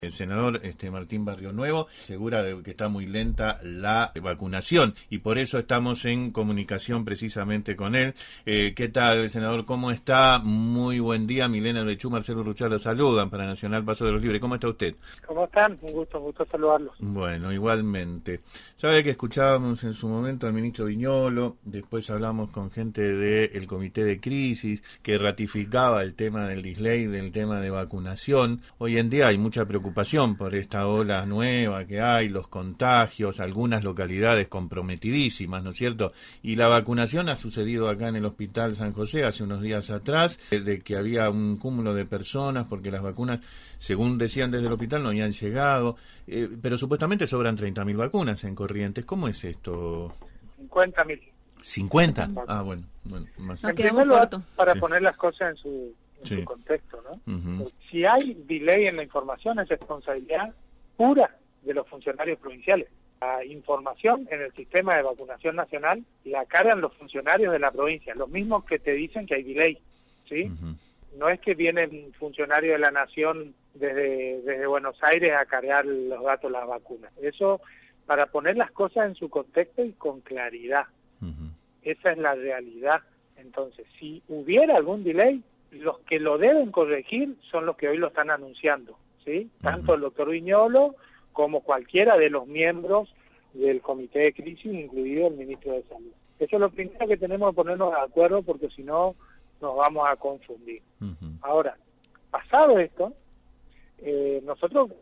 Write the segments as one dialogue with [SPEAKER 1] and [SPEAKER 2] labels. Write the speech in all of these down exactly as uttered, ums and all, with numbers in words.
[SPEAKER 1] El senador este, Martín Barrio Nuevo asegura de que está muy lenta la vacunación y por eso estamos en comunicación precisamente con él. Eh, ¿Qué tal, senador? ¿Cómo está? Muy buen día. Milena Lechú, Marcelo Ruchal, los saludan para Nacional Paso de los Libres. ¿Cómo está usted?
[SPEAKER 2] ¿Cómo están? Un gusto, un gusto saludarlos.
[SPEAKER 1] Bueno, igualmente. Sabe que escuchábamos en su momento al ministro Viñolo, después hablamos con gente del Comité de Crisis que ratificaba el tema del disley, del tema de vacunación. Hoy en día hay mucha preocupación por esta ola nueva que hay, los contagios, algunas localidades comprometidísimas, ¿no es cierto? Y la vacunación ha sucedido acá en el Hospital San José hace unos días atrás, de que había un cúmulo de personas porque las vacunas, según decían desde el hospital, no habían llegado, eh, pero supuestamente sobran treinta mil vacunas en Corrientes. ¿Cómo es esto?
[SPEAKER 2] cincuenta mil.
[SPEAKER 1] ¿cincuenta? Ah, bueno. bueno más.
[SPEAKER 2] En primer lugar, para sí. poner las cosas en su... en
[SPEAKER 1] sí.
[SPEAKER 2] su contexto, ¿no?
[SPEAKER 1] Uh-huh.
[SPEAKER 2] Si hay delay en la información es responsabilidad pura de los funcionarios provinciales. La información en el sistema de vacunación nacional la cargan los funcionarios de la provincia, los mismos que te dicen que hay delay, ¿sí? Uh-huh. No es que viene un funcionario de la nación desde, desde Buenos Aires a cargar los datos de las vacunas. Eso para poner las cosas en su contexto y con claridad. Uh-huh. Esa es la realidad. Entonces, si hubiera algún delay, los que lo deben corregir son los que hoy lo están anunciando, ¿sí? Tanto el doctor Viñolo como cualquiera de los miembros del Comité de Crisis, incluido el ministro de Salud. Eso es lo primero que tenemos que ponernos de acuerdo, porque si no nos vamos a confundir. Uh-huh. Ahora, pasado esto, eh, nosotros...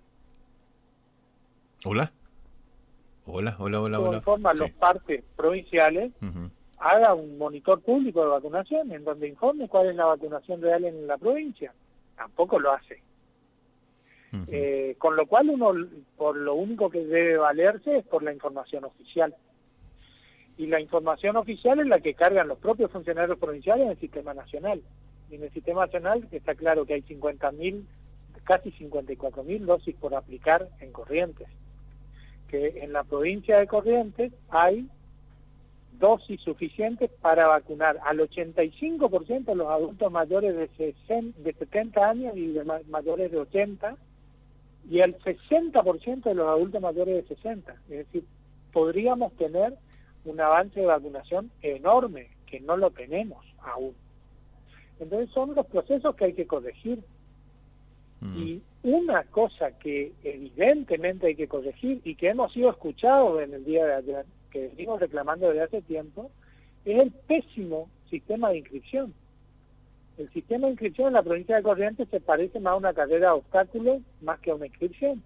[SPEAKER 1] Hola. Hola, hola, hola, hola.
[SPEAKER 2] Informa a sí. los partes provinciales... Uh-huh. haga un monitor público de vacunación en donde informe cuál es la vacunación real en la provincia. Tampoco lo hace. Uh-huh. Eh, con lo cual uno, por lo único que debe valerse es por la información oficial. Y la información oficial es la que cargan los propios funcionarios provinciales en el sistema nacional. Y en el sistema nacional está claro que hay cincuenta mil, casi cincuenta y cuatro mil dosis por aplicar en Corrientes. Que en la provincia de Corrientes hay dosis suficientes para vacunar al ochenta y cinco por ciento de los adultos mayores de, sesenta, de setenta años y de ma- mayores de ochenta, y al sesenta por ciento de los adultos mayores de sesenta. Es decir, podríamos tener un avance de vacunación enorme, que no lo tenemos aún. Entonces son los procesos que hay que corregir. Mm. Y una cosa que evidentemente hay que corregir y que hemos sido escuchados en el día de ayer, que venimos reclamando desde hace tiempo, es el pésimo sistema de inscripción. El sistema de inscripción en la provincia de Corrientes se parece más a una carrera de obstáculos más que a una inscripción.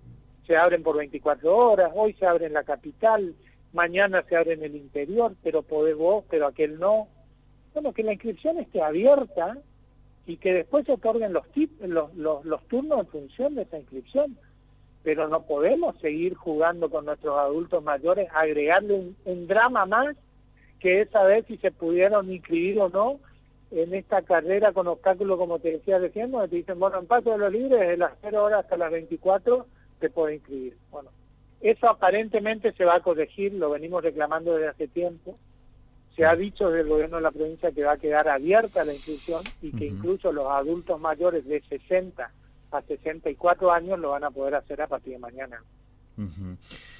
[SPEAKER 2] Se abren por veinticuatro horas, hoy se abre en la capital, mañana se abre en el interior, pero podés vos, pero aquel no. Bueno, que la inscripción esté abierta y que después se otorguen los, tip, los, los, los turnos en función de esa inscripción. Pero no podemos seguir jugando con nuestros adultos mayores, agregarle un, un drama más, que es saber si se pudieron inscribir o no en esta carrera con obstáculos, como te decía recién, donde te dicen, bueno, en Paso de los Libres, desde las cero horas hasta las veinticuatro, te puedes inscribir. Bueno, eso aparentemente se va a corregir, lo venimos reclamando desde hace tiempo. Se ha dicho desde el gobierno de la provincia que va a quedar abierta la inscripción y que uh-huh. incluso los adultos mayores de sesenta a sesenta y cuatro años lo van a poder hacer a partir de mañana.
[SPEAKER 1] Uh-huh.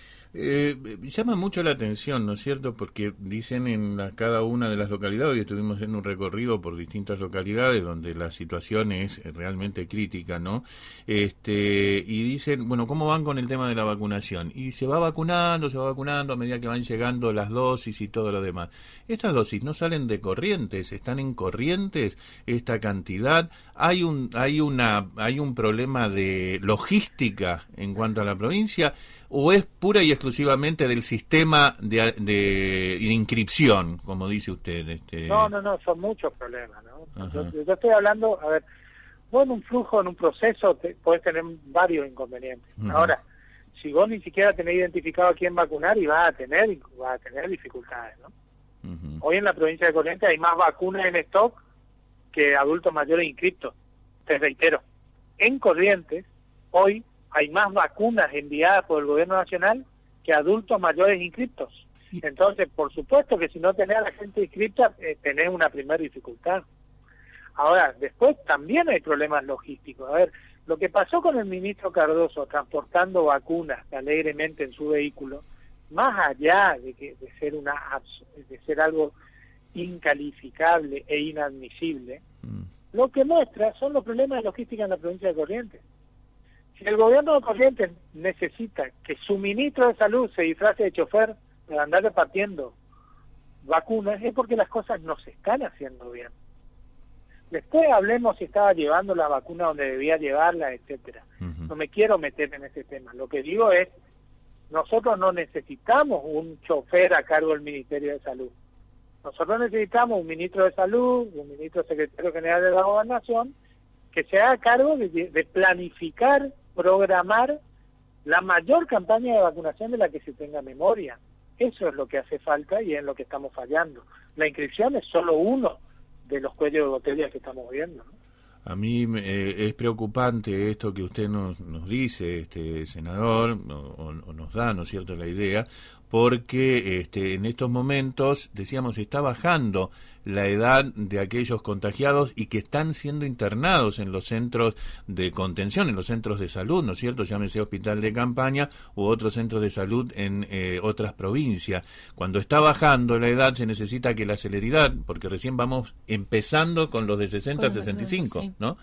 [SPEAKER 1] Eh, llama mucho la atención, ¿no es cierto? Porque dicen en la, cada una de las localidades, y estuvimos en un recorrido por distintas localidades donde la situación es realmente crítica, ¿no? Este, y dicen, bueno, ¿cómo van con el tema de la vacunación? Y se va vacunando, se va vacunando a medida que van llegando las dosis y todo lo demás. Estas dosis no salen de Corrientes, están en Corrientes, esta cantidad. Hay un, hay una, hay un problema de logística en cuanto a la provincia, ¿o es pura y exclusivamente del sistema de, de, de inscripción, como dice usted? Este...
[SPEAKER 2] No, no, no, son muchos problemas, ¿no? Yo, yo estoy hablando, a ver, vos en un flujo, en un proceso, te, podés tener varios inconvenientes. Uh-huh. Ahora, si vos ni siquiera tenés identificado a quién vacunar, y vas a tener, vas a tener dificultades, ¿no? Uh-huh. Hoy en la provincia de Corrientes hay más vacunas en stock que adultos mayores inscriptos. Te reitero, en Corrientes, hoy hay más vacunas enviadas por el gobierno nacional que adultos mayores inscriptos. Entonces, por supuesto que si no tenés a la gente inscripta, eh, tenés una primera dificultad. Ahora, después también hay problemas logísticos. A ver, Lo que pasó con el ministro Cardoso transportando vacunas alegremente en su vehículo, más allá de que de ser una de ser algo incalificable e inadmisible, mm. lo que muestra son los problemas de logística en la provincia de Corrientes. Si el gobierno de Corrientes necesita que su ministro de Salud se disfrace de chofer para andar repartiendo vacunas, es porque las cosas no se están haciendo bien. Después hablemos si estaba llevando la vacuna donde debía llevarla, etcétera. Uh-huh. No me quiero meter en ese tema. Lo que digo es, nosotros no necesitamos un chofer a cargo del Ministerio de Salud. Nosotros necesitamos un ministro de Salud, un ministro secretario general de la Gobernación, que se haga cargo de, de planificar, programar la mayor campaña de vacunación de la que se tenga memoria. Eso es lo que hace falta y es en lo que estamos fallando. La inscripción es solo uno de los cuellos de botella que estamos viendo, ¿no?
[SPEAKER 1] A mí eh, es preocupante esto que usted nos, nos dice, este senador, o, o nos da, ¿no es cierto?, la idea, porque este, en estos momentos, decíamos, está bajando la edad de aquellos contagiados y que están siendo internados en los centros de contención, en los centros de salud, ¿no es cierto?, llámese hospital de campaña u otros centros de salud en eh, otras provincias. Cuando está bajando la edad se necesita que la celeridad, porque recién vamos empezando con los de sesenta a sesenta y cinco, sí. ¿no?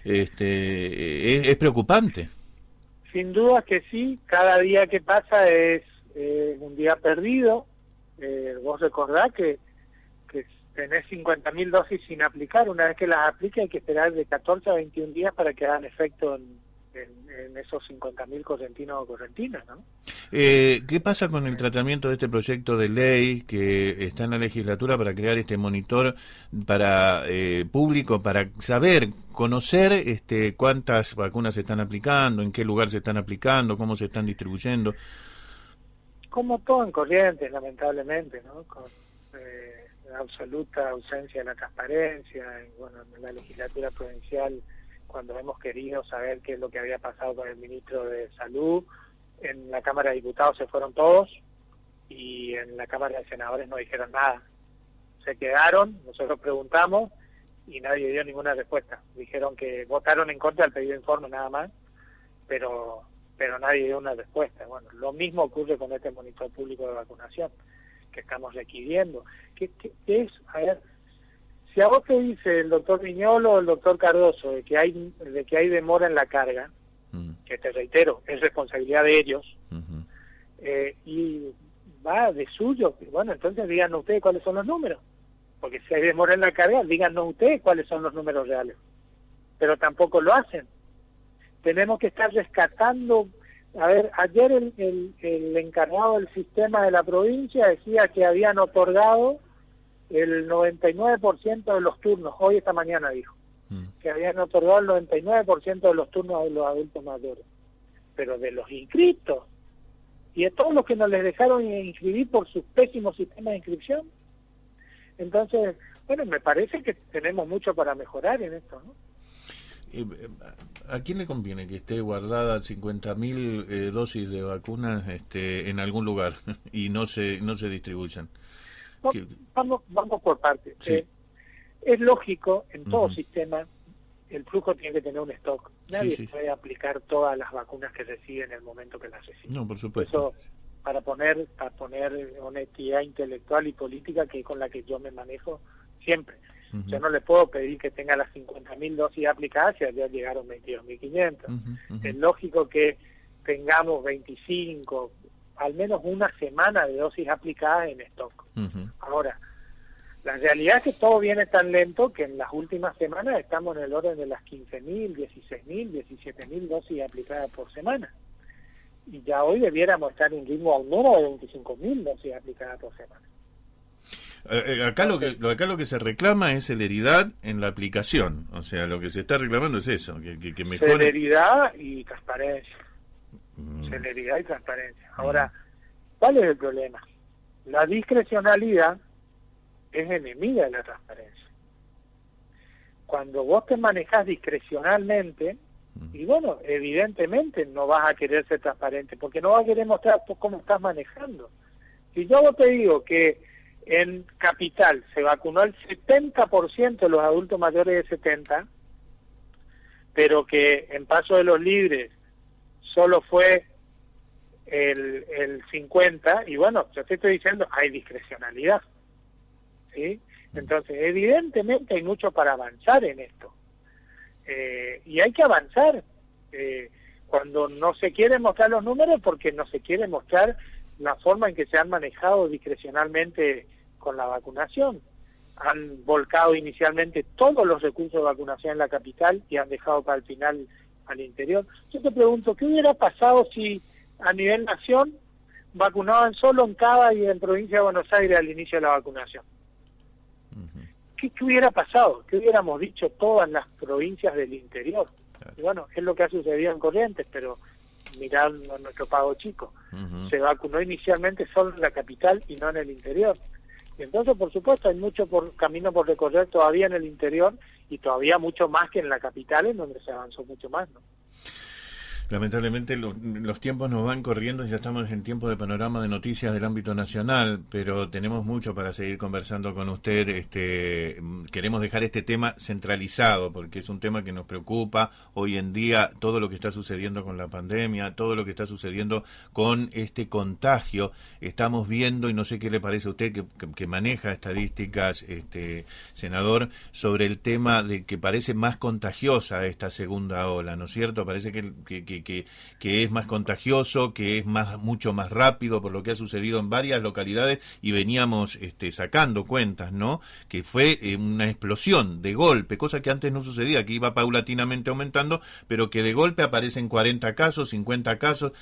[SPEAKER 1] Este, es, es preocupante.
[SPEAKER 2] Sin duda que sí, cada día que pasa es eh, un día perdido. Eh, vos recordás que, que tenés cincuenta mil dosis sin aplicar. Una vez que las aplique hay que esperar de catorce a veintiún días para que hagan efecto en, en, en esos cincuenta mil correntinos o correntinas, ¿no?
[SPEAKER 1] Eh, ¿Qué pasa con el tratamiento de este proyecto de ley que está en la legislatura para crear este monitor para eh, público, para saber, conocer este cuántas vacunas se están aplicando, en qué lugar se están aplicando, cómo se están distribuyendo?
[SPEAKER 2] Como todo en Corrientes, lamentablemente, ¿no? Con eh, la absoluta ausencia de la transparencia, y, bueno, en la legislatura provincial, cuando hemos querido saber qué es lo que había pasado con el ministro de Salud, en la Cámara de Diputados se fueron todos y en la Cámara de Senadores no dijeron nada. Se quedaron, nosotros preguntamos y nadie dio ninguna respuesta. Dijeron que votaron en contra del pedido de informe nada más, pero pero nadie dio una respuesta. Bueno, lo mismo ocurre con este monitor público de vacunación que estamos requiriendo. ¿Qué, qué, qué es? A ver, si a vos te dice el doctor Viñolo o el doctor Cardoso de que hay de que hay demora en la carga, uh-huh. que te reitero, es responsabilidad de ellos, uh-huh. eh, y va de suyo, bueno, entonces díganos ustedes cuáles son los números, porque si hay demora en la carga, díganos ustedes cuáles son los números reales, pero tampoco lo hacen. Tenemos que estar rescatando. A ver, ayer el, el, el encargado del sistema de la provincia decía que habían otorgado el noventa y nueve por ciento de los turnos, hoy esta mañana dijo, mm. que habían otorgado el noventa y nueve por ciento de los turnos de los adultos mayores, pero de los inscriptos y de todos los que no les dejaron inscribir por su pésimo sistema de inscripción. Entonces, bueno, me parece que tenemos mucho para mejorar en esto, ¿no?
[SPEAKER 1] ¿A quién le conviene que esté guardada cincuenta mil eh, dosis de vacunas este, en algún lugar y no se no se distribuyan?
[SPEAKER 2] No, vamos, vamos por partes. Sí. Eh, es lógico, en todo uh-huh. sistema, el flujo tiene que tener un stock. Nadie sí, sí. puede aplicar todas las vacunas que recibe en el momento que las recibe.
[SPEAKER 1] No, por supuesto.
[SPEAKER 2] Eso, para poner, para poner honestidad intelectual y política, que es con la que yo me manejo siempre. Uh-huh. Yo no le puedo pedir que tenga las cincuenta mil dosis aplicadas y ya llegaron veintidós mil quinientos. Uh-huh, uh-huh. Es lógico que tengamos veinticinco, al menos una semana de dosis aplicadas en stock. Uh-huh. Ahora, la realidad es que todo viene tan lento que en las últimas semanas estamos en el orden de las quince mil, dieciséis mil, diecisiete mil dosis aplicadas por semana. Y ya hoy debiéramos estar en ritmo al menos de veinticinco mil dosis aplicadas por semana.
[SPEAKER 1] Eh, acá lo que acá lo que se reclama es celeridad en la aplicación, o sea, lo que se está reclamando es eso, que, que, que mejore.
[SPEAKER 2] Celeridad y transparencia. Mm. Celeridad y transparencia. Ahora, mm. ¿cuál es el problema? La discrecionalidad es enemiga de la transparencia. Cuando vos te manejás discrecionalmente, mm. y bueno, evidentemente no vas a querer ser transparente, porque no vas a querer mostrar cómo estás manejando. Si yo vos te digo que en Capital se vacunó el setenta por ciento de los adultos mayores de setenta, pero que en Paso de los Libres solo fue el, el cincuenta, y bueno, yo te estoy diciendo, hay discrecionalidad, ¿sí? Entonces, evidentemente hay mucho para avanzar en esto, eh, y hay que avanzar, eh, cuando no se quieren mostrar los números, porque no se quiere mostrar la forma en que se han manejado discrecionalmente con la vacunación. Han volcado inicialmente todos los recursos de vacunación en la capital y han dejado para el final al interior. Yo te pregunto, ¿qué hubiera pasado si a nivel nación vacunaban solo en Cava y en provincia de Buenos Aires al inicio de la vacunación? Uh-huh. ¿Qué, ¿Qué hubiera pasado? ¿Qué hubiéramos dicho todas las provincias del interior? Claro. Y bueno, es lo que ha sucedido en Corrientes, pero mirando nuestro Pago Chico. Uh-huh. Se vacunó inicialmente solo en la capital y no en el interior. Y entonces, por supuesto, hay mucho por camino por recorrer todavía en el interior y todavía mucho más que en la capital, en donde se avanzó mucho más, ¿no?
[SPEAKER 1] Lamentablemente lo, los tiempos nos van corriendo, ya estamos en tiempo de panorama de noticias del ámbito nacional, pero tenemos mucho para seguir conversando con usted. Este, queremos dejar este tema centralizado porque es un tema que nos preocupa hoy en día, todo lo que está sucediendo con la pandemia, todo lo que está sucediendo con este contagio. Estamos viendo, y no sé qué le parece a usted que, que, que maneja estadísticas, este, senador, sobre el tema de que parece más contagiosa esta segunda ola, ¿no es cierto? Parece que, que, que Que, que es más contagioso, que es más mucho más rápido por lo que ha sucedido en varias localidades y veníamos este, sacando cuentas, ¿no? Que fue eh, una explosión de golpe, cosa que antes no sucedía, que iba paulatinamente aumentando, pero que de golpe aparecen cuarenta casos, cincuenta casos.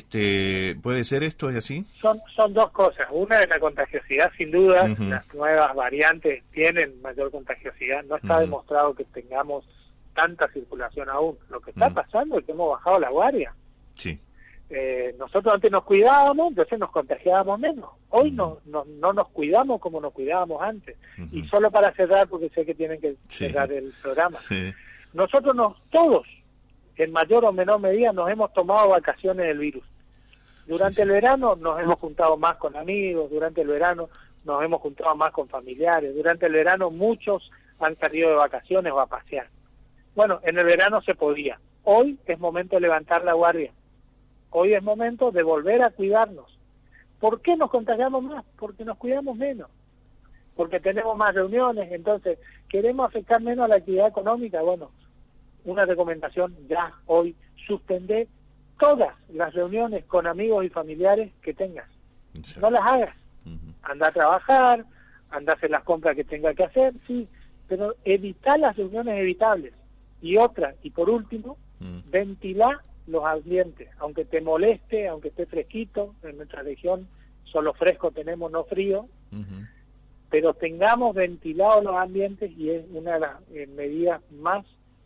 [SPEAKER 1] Este, ¿puede ser esto? ¿Es así?
[SPEAKER 2] Son, son dos cosas. Una es la contagiosidad, sin duda. Uh-huh. Las nuevas variantes tienen mayor contagiosidad. No está uh-huh. demostrado que tengamos tanta circulación aún. Lo que está mm. pasando es que hemos bajado la guardia.
[SPEAKER 1] Sí.
[SPEAKER 2] Eh, nosotros antes nos cuidábamos, entonces nos contagiábamos menos. Hoy mm. no, no no nos cuidamos como nos cuidábamos antes. Mm-hmm. Y solo para cerrar, porque sé que tienen que sí. cerrar el programa. Sí. Nosotros nos, todos, en mayor o menor medida, nos hemos tomado vacaciones del virus. Durante sí, sí. el verano nos hemos juntado más con amigos, durante el verano nos hemos juntado más con familiares, durante el verano muchos han salido de vacaciones o a pasear. Bueno, en el verano se podía. Hoy es momento de levantar la guardia. Hoy es momento de volver a cuidarnos. ¿Por qué nos contagiamos más? Porque nos cuidamos menos. Porque tenemos más reuniones. Entonces, ¿queremos afectar menos a la actividad económica? Bueno, una recomendación ya hoy, suspender todas las reuniones con amigos y familiares que tengas. Sí. No las hagas. Uh-huh. Anda a trabajar, anda a hacer las compras que tenga que hacer, sí, pero evitar las reuniones evitables. Y otra, y por último, mm. ventilar los ambientes, aunque te moleste, aunque esté fresquito, en nuestra región solo fresco tenemos, no frío, uh-huh. pero tengamos ventilados los ambientes y es una de las eh, medidas más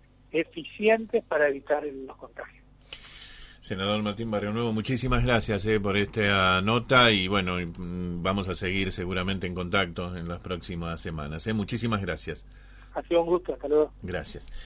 [SPEAKER 2] eficientes para evitar el, los contagios.
[SPEAKER 1] Senador Martín Barrionuevo, muchísimas gracias eh, por esta nota y bueno, vamos a seguir seguramente en contacto en las próximas semanas. Eh. Muchísimas gracias.
[SPEAKER 2] Ha sido un gusto, hasta luego.
[SPEAKER 1] Gracias.